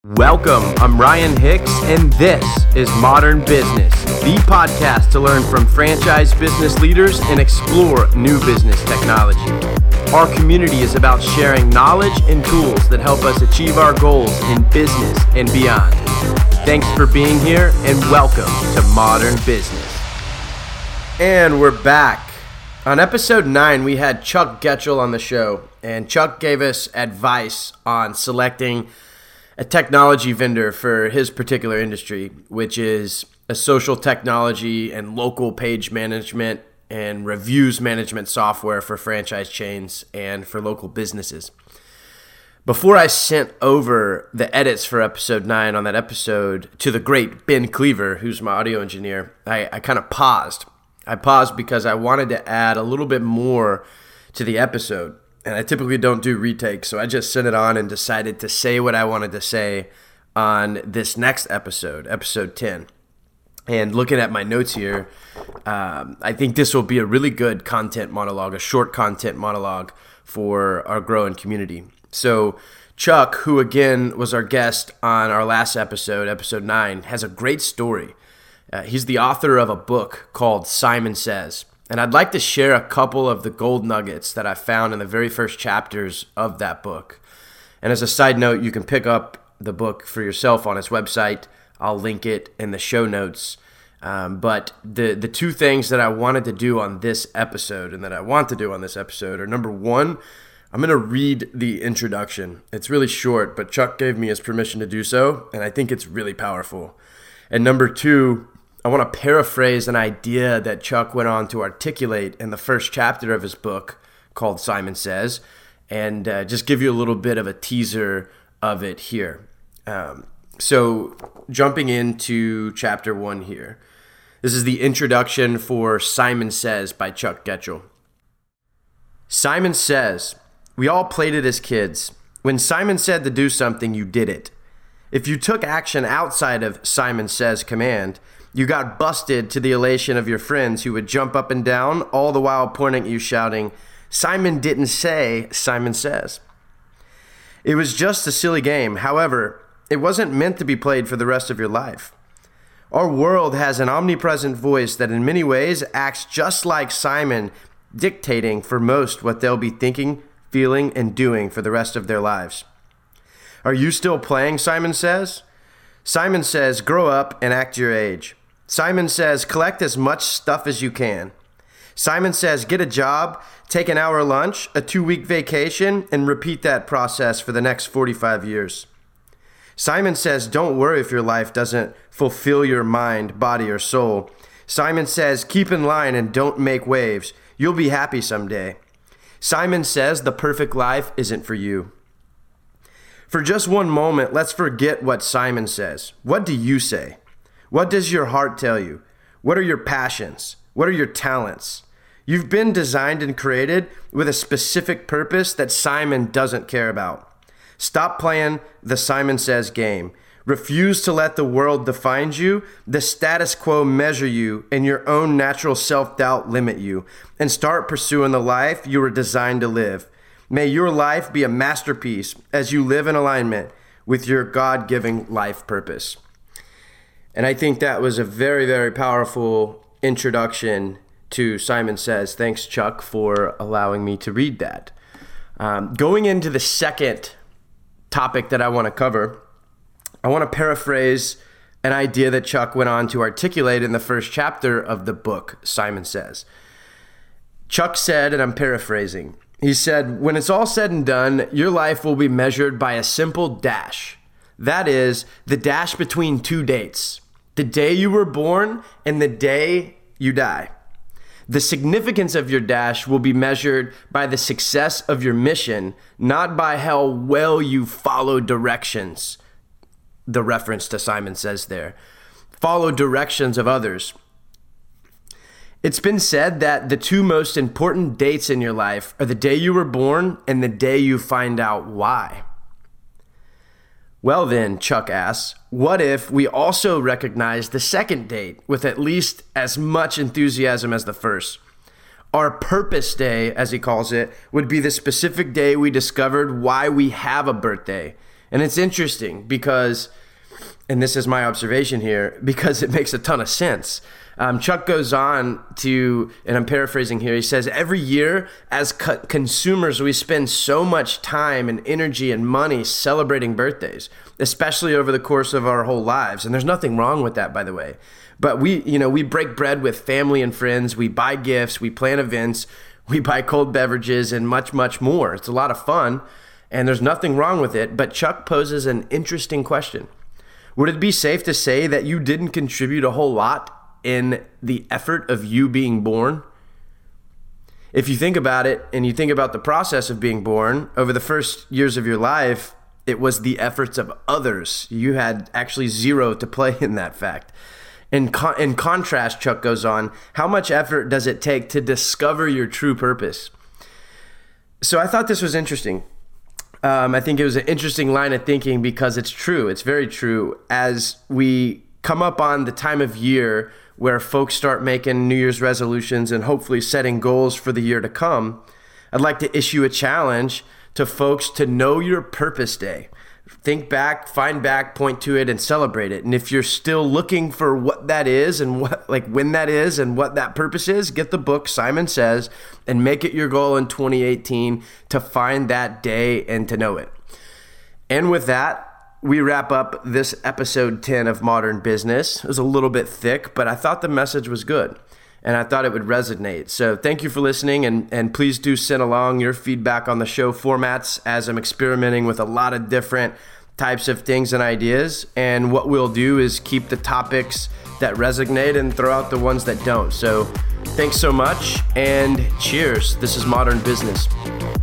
Welcome, I'm Ryan Hicks, and this is Modern Business, the podcast to learn from franchise business leaders and explore new business technology. Our community is about sharing knowledge and tools that help us achieve our goals in business and beyond. Thanks for being here, and welcome to Modern Business. And we're back. On episode 9, we had Chuck Getchell on the show, and Chuck gave us advice on selecting a technology vendor for his particular industry, which is a social technology and local page management and reviews management software for franchise chains and for local businesses. Before I sent over the edits for episode 9 on that episode to the great Ben Cleaver, who's my audio engineer, I kind of paused. I paused because I wanted to add a little bit more to the episode. And I typically don't do retakes, so I just sent it on and decided to say what I wanted to say on this next episode, episode 10. And looking at my notes here, I think this will be a really good content monologue, a short content monologue for our growing community. So Chuck, who again was our guest on our last episode, episode 9, has a great story. He's the author of a book called Simon Says. And I'd like to share a couple of the gold nuggets that I found in the very first chapters of that book. And as a side note, you can pick up the book for yourself on his website. I'll link it in the show notes. But the two things that I wanted to do on this episode and that I want to do on this episode are, number one, I'm going to read the introduction. It's really short, but Chuck gave me his permission to do so, and I think it's really powerful. And number two, I want to paraphrase an idea that Chuck went on to articulate in the first chapter of his book called Simon Says, and just give you a little bit of a teaser of it here. So jumping into chapter 1 here. This is the introduction for Simon Says by Chuck Getchell. Simon says, "We all played it as kids. When Simon said to do something, you did it. If you took action outside of Simon Says command, you got busted to the elation of your friends who would jump up and down, all the while pointing at you shouting, 'Simon didn't say, Simon says.' It was just a silly game. However, it wasn't meant to be played for the rest of your life. Our world has an omnipresent voice that in many ways acts just like Simon, dictating for most what they'll be thinking, feeling, and doing for the rest of their lives. Are you still playing Simon Says? Simon says, grow up and act your age. Simon says, collect as much stuff as you can. Simon says, get a job, take an hour lunch, a 2-week vacation, and repeat that process for the next 45 years. Simon says, don't worry if your life doesn't fulfill your mind, body, or soul. Simon says, keep in line and don't make waves. You'll be happy someday. Simon says, the perfect life isn't for you. For just one moment, let's forget what Simon says. What do you say? What does your heart tell you? What are your passions? What are your talents? You've been designed and created with a specific purpose that Simon doesn't care about. Stop playing the Simon Says game. Refuse to let the world define you, the status quo measure you, and your own natural self-doubt limit you, and start pursuing the life you were designed to live. May your life be a masterpiece as you live in alignment with your God-given life purpose." And I think that was a very, very powerful introduction to Simon Says. Thanks, Chuck, for allowing me to read that. Going into the second topic that I want to cover, I want to paraphrase an idea that Chuck went on to articulate in the first chapter of the book, Simon Says. Chuck said, and I'm paraphrasing, he said, when it's all said and done, your life will be measured by a simple dash. That is, the dash between two dates. The day you were born and the day you die. The significance of your dash will be measured by the success of your mission, not by how well you follow directions. The reference to Simon Says there. Follow directions of others. It's been said that the two most important dates in your life are the day you were born and the day you find out why. Well then, Chuck asks, what if we also recognize the second date with at least as much enthusiasm as the first? Our purpose day, as he calls it, would be the specific day we discovered why we have a birthday And it's interesting because, and this is my observation here, because it makes a ton of sense. Chuck goes on to, and I'm paraphrasing here, he says, every year as consumers, we spend so much time and energy and money celebrating birthdays, especially over the course of our whole lives. And there's nothing wrong with that, by the way. But we break bread with family and friends, we buy gifts, we plan events, we buy cold beverages, and much, much more. It's a lot of fun, and there's nothing wrong with it. But Chuck poses an interesting question. Would it be safe to say that you didn't contribute a whole lot in the effort of you being born? If you think about it and you think about the process of being born, over the first years of your life, it was the efforts of others. You had actually zero to play in that fact. In contrast, Chuck goes on, how much effort does it take to discover your true purpose? So I thought this was interesting. I think it was an interesting line of thinking because it's true. It's very true. As we come up on the time of year where folks start making New Year's resolutions and hopefully setting goals for the year to come, I'd like to issue a challenge to folks to know your purpose day. Think back, find back, point to it, and celebrate it. And if you're still looking for what that is and when that is and what that purpose is, get the book Simon Says and make it your goal in 2018 to find that day and to know it. And with that, we wrap up this episode 10 of Modern Business. It was a little bit thick, but I thought the message was good and I thought it would resonate. So thank you for listening, and please do send along your feedback on the show formats as I'm experimenting with a lot of different types of things and ideas. And what we'll do is keep the topics that resonate and throw out the ones that don't. So thanks so much and cheers. This is Modern Business.